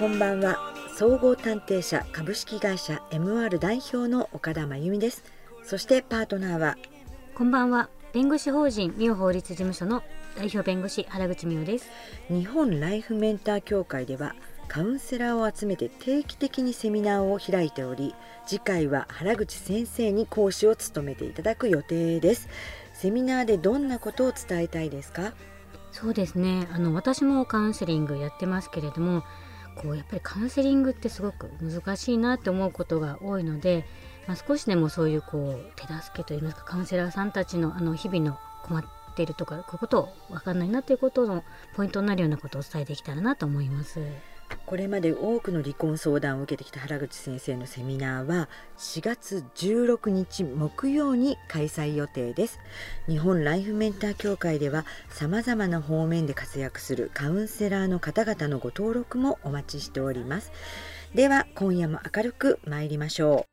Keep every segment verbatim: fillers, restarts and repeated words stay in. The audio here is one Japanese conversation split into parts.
こんばんは。総合探偵社株式会社 エムアール 代表の岡田真由美です。そしてパートナーは、 こんばんは。弁護士法人美代法律事務所の代表弁護士原口美代です。 日本ライフメンター協会ではカウンセラーを集めて定期的にセミナーを開いており、次回は原口先生に講師を務めていただく予定です。セミナーでどんなことを伝えたいですか？ そうですね、あの私もカウンセリングやってますけれども、こうやっぱりカウンセリングってすごく難しいなって思うことが多いので、まあ、少しでもそういうこう手助けといいますか、カウンセラーさんたちのあの日々の困っているとか、こういうことを分かんないなということのポイントになるようなことをお伝えできたらなと思います。 これまで多くの離婚相談を受けてきた原口先生のセミナーはしがつじゅうろくにち木曜に開催予定です。日本ライフメンター協会ではさまざまな方面で活躍するカウンセラーの方々のご登録もお待ちしております。では今夜も明るく参りましょう。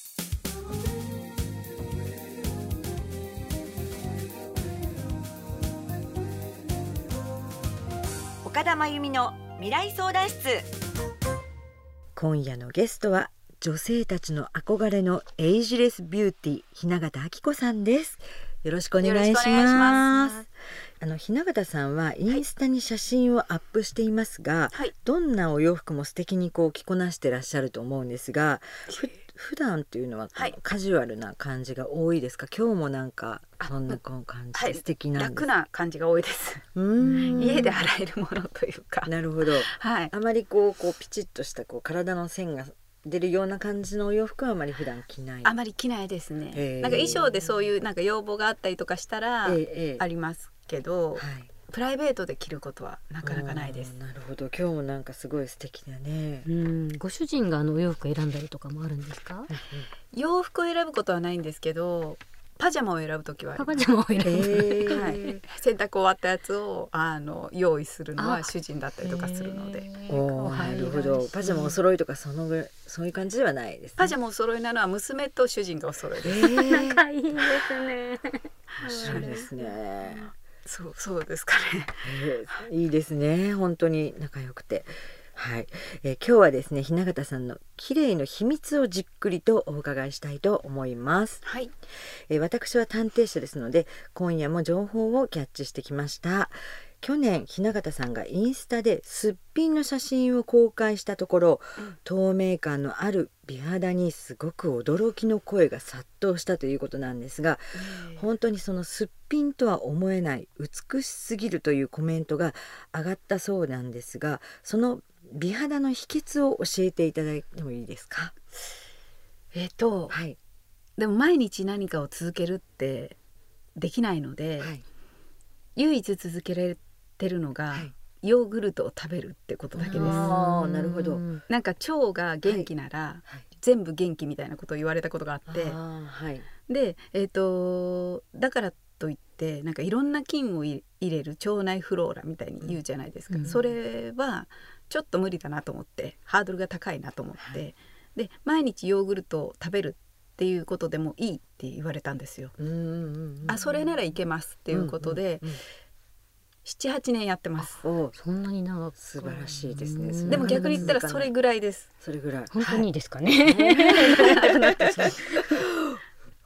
岡田真由美の未来相談室。今夜のゲストは女性たちの憧れのエイジレスビューティー雛形あきこさんです。よろしくお願いします。 ますあの雛形さんはインスタに写真をアップしていますが、 はい、 どんなお洋服も素敵にこう着こなしてらっしゃると思うんですが、ふ普段っていうのはこう、はい、カジュアルな感じが多いですか？今日もなんかそんな感じで素敵なんです、 はい、楽な感じが多いです。うーん、家で洗えるものというか。 なるほど、 はい、 あまりこうこうピチッとしたこう体の線が出るような感じのお洋服はあまり普段着ない。 あまり着ないですね。なんか衣装でそういうなんか要望があったりとかしたらありますけど、はい、プライベートで着ることはなかなかないです。 なるほど、今日もなんかすごい素敵だね。 うん、ご主人があのお洋服選んだりとかもあるんですか？ 洋服を選ぶことはないんですけど、パジャマを選ぶときはあります。 パジャマを選ぶ、 えーはい、洗濯終わったやつをあの用意するのは主人だったりとかするので。 おー、なるほど。パジャマお揃いとかそのぐそういう感じではないですね。 パジャマお揃いなのは娘と主人がお揃いです。 えー、仲いいですね。 面白いですね。 そうそうですかね、 えー、いいですね、本当に仲良くて。はい、えー、今日はですね雛形さんの綺麗の秘密をじっくりとお伺いしたいと思います。 はい、 えー、私は探偵社ですので今夜も情報をキャッチしてきました。去年雛形さんがインスタですっぴんの写真を公開したところ、うん、透明感のある美肌にすごく驚きの声が殺到したということなんですが、本当にそのすっぴんとは思えない美しすぎるというコメントが上がったそうなんですが、その美肌の秘訣を教えていただいてもいいですか？ えっと、はい、でも毎日何かを続けるってできないので、はい、唯一続けられてるのが、はい、ヨーグルトを食べるってことだけです。 あ、なるほど。 なんか腸が元気なら、はいはい、全部元気みたいなことを言われたことがあって、 あ、はい、 で、えーと、だからといってなんかいろんな菌を入れる腸内フローラみたいに言うじゃないですか、うん、それはちょっと無理だなと思って、ハードルが高いなと思って、はい、で毎日ヨーグルトを食べるっていうことでもいいって言われたんですよ。うんうんうん、あ、それならいけますっていうことで、うんうんうん、ななはちねんやってます。 お、 そんなに長く。 素晴らしいですね。 でも逆に言ったらそれぐらいです。 それぐらい本当にいいですかね、 はい、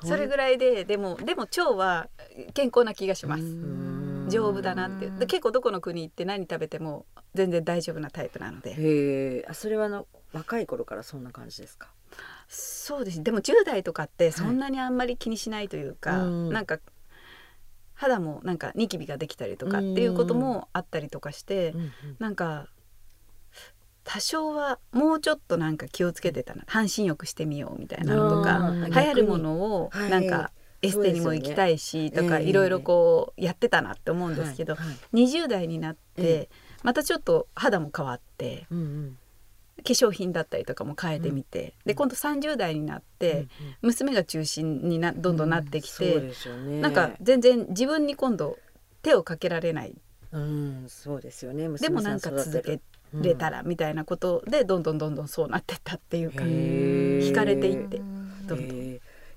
それぐらいで、でもでも腸は健康な気がします。丈夫だなって。で結構どこの国行って何食べても全然大丈夫なタイプなので。 へー、それはの若い頃からそんな感じですか？ そうです。でもじゅう代とかってそんなにあんまり気にしないというか、はい、なんか肌もなんかニキビができたりとかっていうこともあったりとかして、うんうん、なんか多少はもうちょっとなんか気をつけてたな、半身浴してみようみたいなのとか、流行るものをなんかエステにも行きたいしとかいろいろこうやってたなって思うんですけど、はいはい、にじゅう代になってまたちょっと肌も変わって、うんうん、化粧品だったりとかも変えてみて、うん、で今度さんじゅう代になって、うんうん、娘が中心になどんどんなってきて、うん、そうですよね、なんか全然自分に今度手をかけられない、 うん、そうですよね、 でもなんか続けれたらみたいなことでどんどんどんどんそうなってったっていうか、惹かれていってどんどん。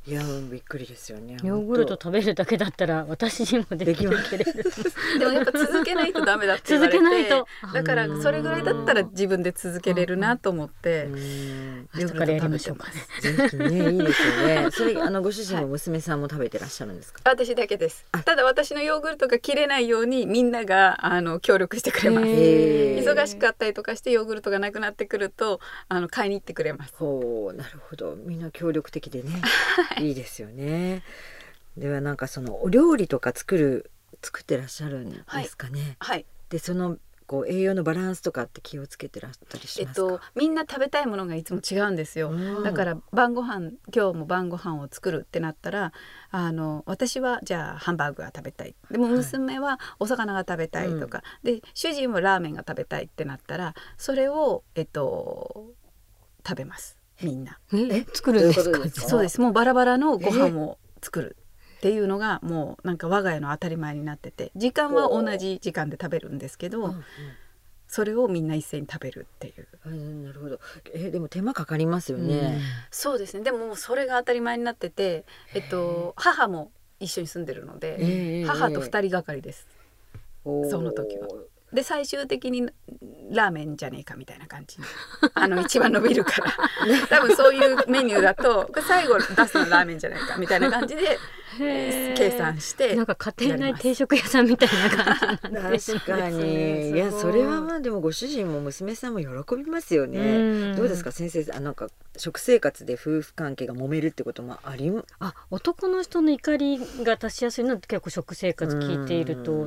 いやびっくりですよね。 ヨーグルト食べるだけだったら私にもできるけれどでもやっぱ続けないとダメだって言われて続けないとだからそれぐらいだったら自分で続けれるなと思って明日からやりましょうかね。 ぜひねいいですよね。それあのご主人も娘さんも食べてらっしゃるんですか？ 私だけです。ただ私のヨーグルトが切れないようにみんながあの協力してくれます。忙しかったりとかしてヨーグルトがなくなってくるとあの買いに行ってくれます。 ほうなるほど、みんな協力的でねいいですよね。ではなんかそのお料理とか作る作ってらっしゃるんですかね。 はい、はい、 でそのこう栄養のバランスとかって気をつけてらったりしますか？ えっと、みんな食べたいものがいつも違うんですよ。だから晩ご飯今日も晩ご飯を作るってなったらあの私はじゃあハンバーグが食べたい、でも娘はお魚が食べたいとか、はい、で主人はラーメンが食べたいってなったらそれを、えっと、食べますみんな。 え作るんですか？ そうです。もうバラバラのご飯を作るっていうのがもうなんか我が家の当たり前になってて、時間は同じ時間で食べるんですけど、うんうん、それをみんな一斉に食べるっていう。 うん、なるほど。えでも手間かかりますよね。うん、 そうですね。でもそれが当たり前になってて、えっと、母も一緒に住んでるので母と二人がかりです、その時は。で最終的にラーメンじゃねえかみたいな感じにあの一番伸びるから多分そういうメニューだと最後出すのラーメンじゃないかみたいな感じで計算してなんか家庭内定食屋さんみたいな感じなんですね。 確かに。いやそれはまあでもご主人も娘さんも喜びますよね。どうですか先生、あなんか食生活で夫婦関係が揉めるってこともありあ男の人の怒りが足しやすいのは結構食生活聞いていると、うん、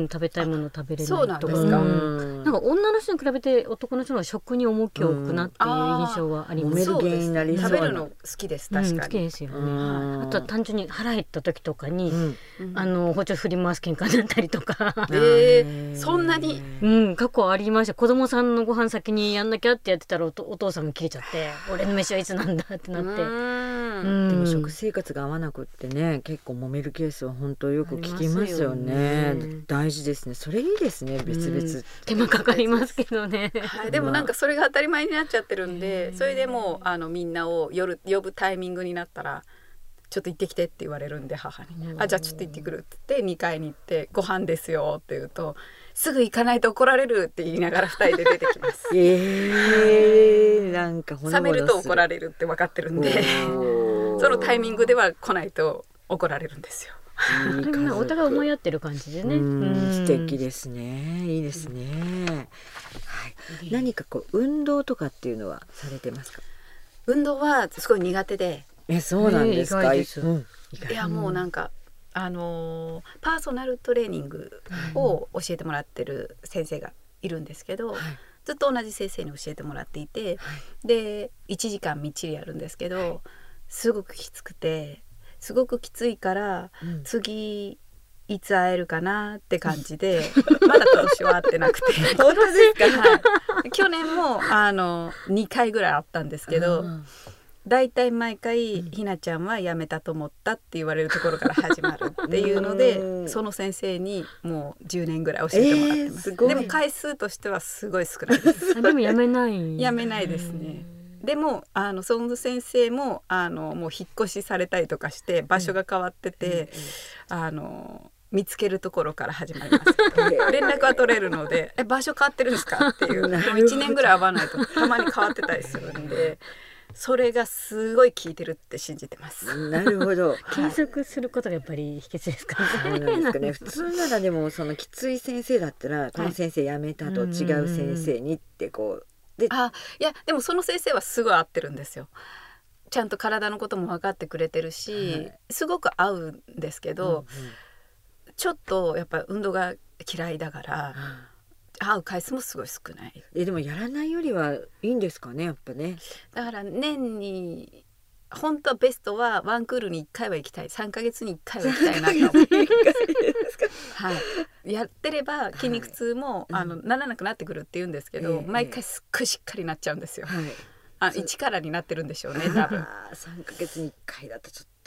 食べたいもの食べれないとか。そうなんですか。うん、なんか女の人に比べて男の人の食に重きを置くなっていう印象はあります。 揉める原因になりそうな。 食べるの好きです。確かに、 うん、好きですよね。あとは単純に腹減った時とかに、うん、あの包丁振り回す喧嘩になったりとかえー、そんなに、 うん、過去ありました。子供さんのご飯先にやんなきゃってやってたら お, お父さんも切れちゃって俺の飯はいつなんだってなって。 でも食生活が合わなくってね結構揉めるケースは本当よく聞きますよね。大事ですね。それいいですね。別々、うん、 手間かかりますけどね、 はい、でもなんかそれが当たり前になっちゃってるんで、それでもうあのみんなを夜呼ぶタイミングになったらちょっと行ってきてって言われるんで母にあじゃあちょっと行ってくるって言ってにかいに行ってご飯ですよって言うとすぐ行かないと怒られるって言いながらふたりで出てきますえー、なんかほのぼのする。 冷めると怒られるって分かってるんでそのタイミングでは来ないと怒られるんですよ。 いいお互い思い合ってる感じでね。 素敵ですね。いいですね、うんはい、何かこう運動とかっていうのはされてますか？ 運動はすごい苦手で。 えそうなんですか？ えー、うん、 いやもうなんかあのー、パーソナルトレーニングを教えてもらってる先生がいるんですけど、はい、ずっと同じ先生に教えてもらっていて、はい、でいちじかんみっちりやるんですけど、はい、すごくきつくてすごくきついから、うん、次いつ会えるかなって感じでまだ今年は会ってなくて本当ですか？ はい、去年もあのにかいぐらい会ったんですけど、うんだいたい毎回、うん、ひなちゃんは辞めたと思ったって言われるところから始まるっていうのでその先生にもうじゅうねんぐらい教えてもらってます、えー、でも回数としてはすごい少ないですでも辞めない辞めないですね。でもあのその先生もあのもう引っ越しされたりとかして場所が変わってて、うんうん、あの見つけるところから始まります連絡は取れるのでえ場所変わってるんですかっていうもういちねんぐらい会わないとたまに変わってたりするんでそれがすごい効いてるって信じてます。 なるほど。 継続することがやっぱり秘訣ですかね。 そうなんですかね。普通ならでもそのきつい先生だったらこの先生辞めたと違う先生にってこうであいやでもその先生はすごい合ってるんですよ。ちゃんと体のことも分かってくれてるし、はい、すごく合うんですけど、うんうん、ちょっとやっぱ運動が嫌いだから。うん会う回数もすごい少ない。 えでもやらないよりはいいんですかねやっぱね。 だから年に本当はベストはワンクールにいっかいは行きたいさんかげつにいっかいは行きたいなと思って、はい、やってれば筋肉痛も、はい、あのならなくなってくるって言うんですけど、えー、毎回すっごいしっかりなっちゃうんですよ、はい、あ一からになってるんでしょうね多分さんかげつにいっかいだとちょっと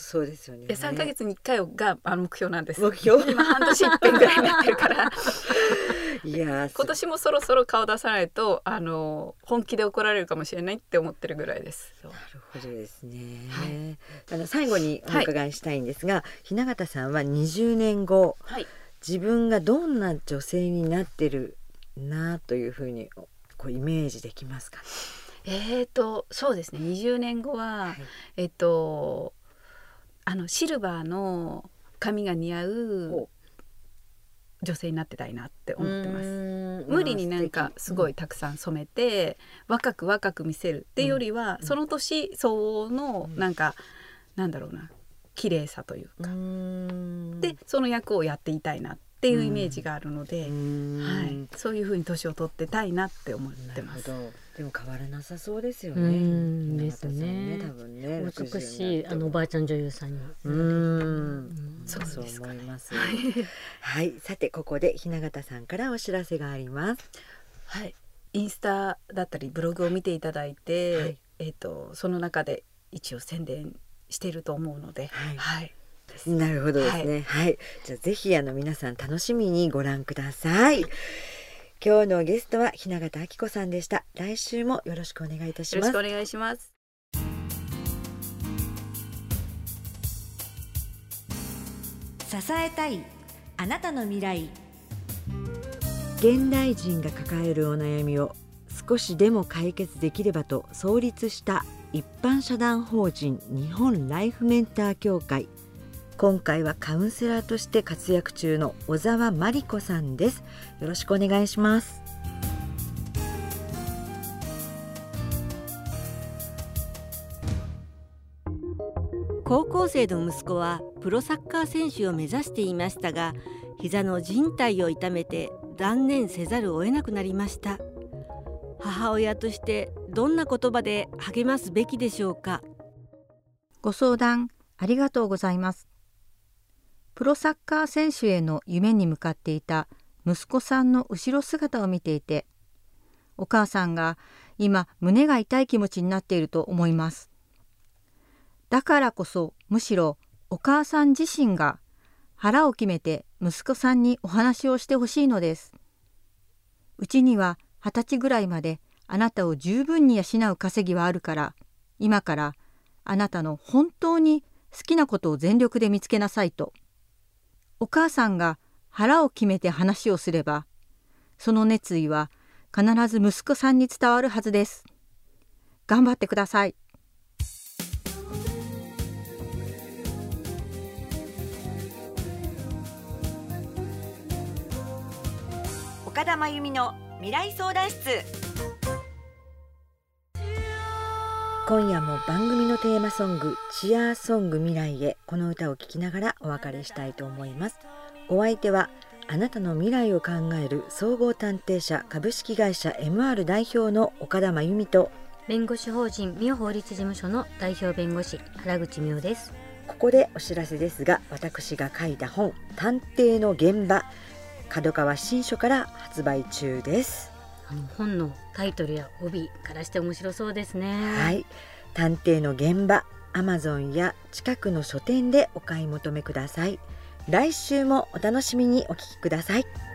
そうですよね。 でさんかげつにいっかいがあの目標なんです。 目標今半年いっぺんぐらいになってるからいや今年もそろそろ顔出さないとあの本気で怒られるかもしれないって思ってるぐらいです。 なるほどですね、 はい、 あの最後にお伺いしたいんですが、はい、雛形さんはにじゅうねんご、はい、自分がどんな女性になってるなというふうにこうイメージできますかね。 えーとそうですね、にじゅうねんごは、はい、えっとあのシルバーの髪が似合う女性になってたいなって思ってます。無理になんかすごいたくさん染めて、うん、若く若く見せるっていうよりは、うん、その年相応のなんか、うん、なんだろうな綺麗さというか、うん、でその役をやっていたいなっていうイメージがあるので、うんはい、そういう風に年を取ってたいなって思ってます。 なるほど。でも変わらなさそうですよね。 うんですね。 多分ね、 美しいあのおばあちゃん女優さんに。 うん、そうそう思います。はい、さてここで雛形さんからお知らせがあります。 はい、インスタだったりブログを見ていただいて、はい、えっとその中で一応宣伝していると思うので、はい。はいなるほどですね。はい、はい、じゃあぜひあの皆さん楽しみにご覧ください。今日のゲストは雛形あきこさんでした。来週もよろしくお願いいたします。 よろしくお願いします。 支えたいあなたの未来。現代人が抱えるお悩みを少しでも解決できればと創立した一般社団法人日本ライフメンター協会。今回はカウンセラーとして活躍中の小沢真理子さんです。よろしくお願いします。 高校生の息子はプロサッカー選手を目指していましたが、膝の靭帯を痛めて断念せざるを得なくなりました。母親としてどんな言葉で励ますべきでしょうか。 ご相談ありがとうございます。プロサッカー選手への夢に向かっていた息子さんの後ろ姿を見ていて、お母さんが今胸が痛い気持ちになっていると思います。だからこそむしろお母さん自身が腹を決めて息子さんにお話をしてほしいのです。うちには二十歳ぐらいまであなたを十分に養う稼ぎはあるから、今からあなたの本当に好きなことを全力で見つけなさいと。お母さんが腹を決めて話をすれば、その熱意は必ず息子さんに伝わるはずです。頑張ってください。 岡田真由美の未来相談室。今夜も番組のテーマソングチアーソング未来へ、この歌を聴きながらお別れしたいと思います。お相手はあなたの未来を考える総合探偵社株式会社 エムアール 代表の岡田真由美と、 弁護士法人美代法律事務所の代表弁護士原口美代です。 ここでお知らせですが、私が書いた本探偵の現場、角川新書から発売中です。 あの本のタイトルや帯からして面白そうですね。 はい、探偵の現場、アマゾンや近くの書店でお買い求めください。来週もお楽しみにお聞きください。